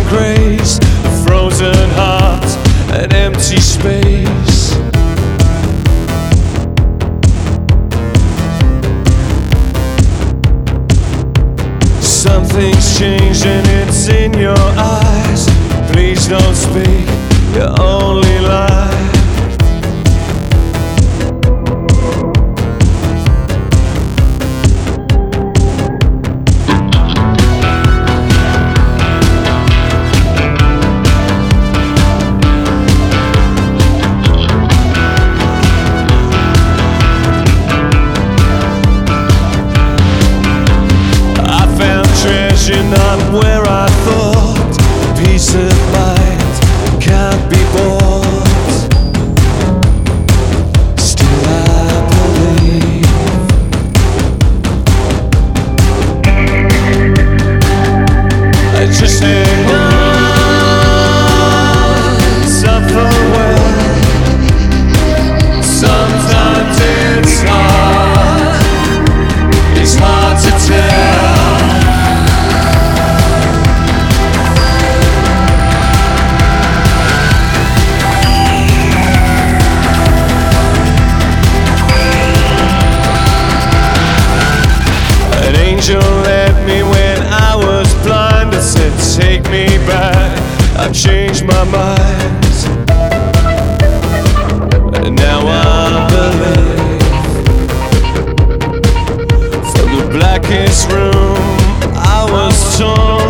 grace, a frozen heart, an empty space. Something's changed and it's in your eyes. Please don't speak, you only lie. Not where I thought. Peace of mind can't be bought. Still I believe. I just hang on, suffer well. Sometimes it's hard to tell. Angel led me when I was blind and said, take me back, I've changed my mind. And now I believe. From the blackest room I was torn.